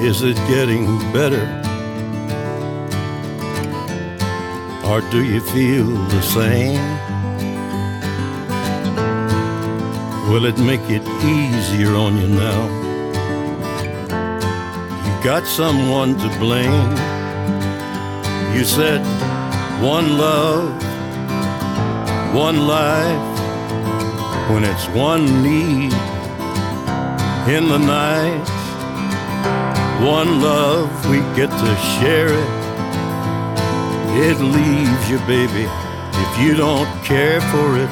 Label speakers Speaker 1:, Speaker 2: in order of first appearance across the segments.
Speaker 1: Is it getting better? Or do you feel the same? Will it make it easier on you now? You got someone to blame. You said one love, one life, when it's one need in the night. One love, we get to share it. It leaves you, baby, if you don't care for it.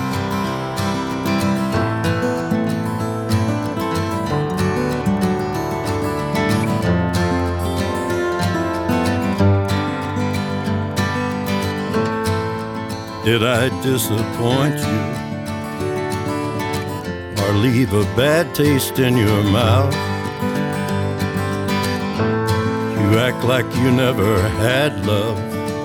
Speaker 1: Did I disappoint you or leave a bad taste in your mouth? You act like you never had love,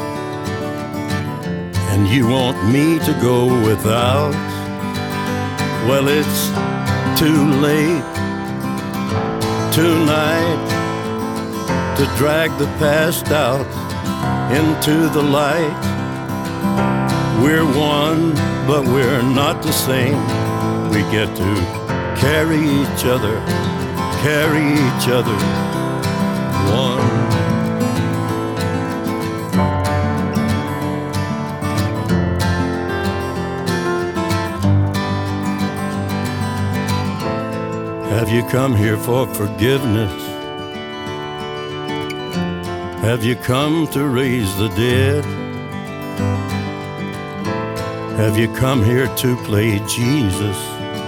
Speaker 1: and you want me to go without. Well, it's too late tonight to drag the past out into the light. We're one, but we're not the same. We get to carry each other one. Have you come here for forgiveness? Have you come to raise the dead? Have you come here to play Jesus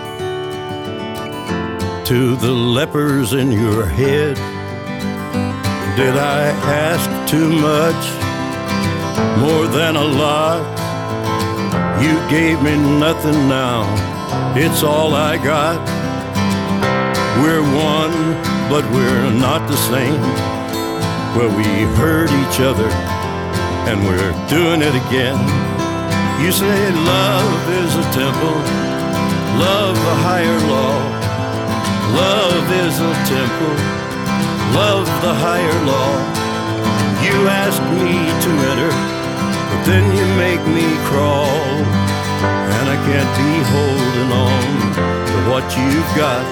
Speaker 1: to the lepers in your head? Did I ask too much, more than a lot? You gave me nothing now, it's all I got. We're one, but we're not the same. Well, we hurt each other, and we're doing it again. You say love is a temple, love a higher law. Love is a temple, love the higher law. You ask me to enter, but then you make me crawl. And I can't be holding on to what you've got,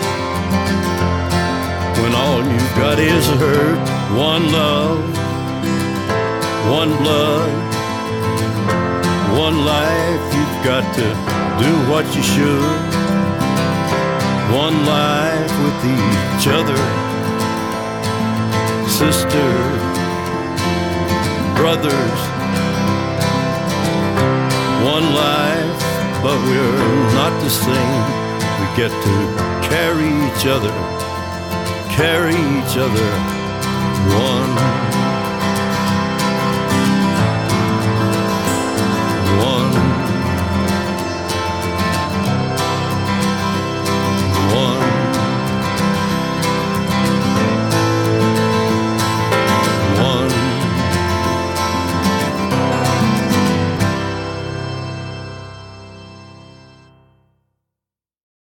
Speaker 1: when all you've got is hurt. One love, one blood, one life. You've got to do what you should. One life with each other, sisters, brothers. One life, but we're not the same. We get to carry each other one.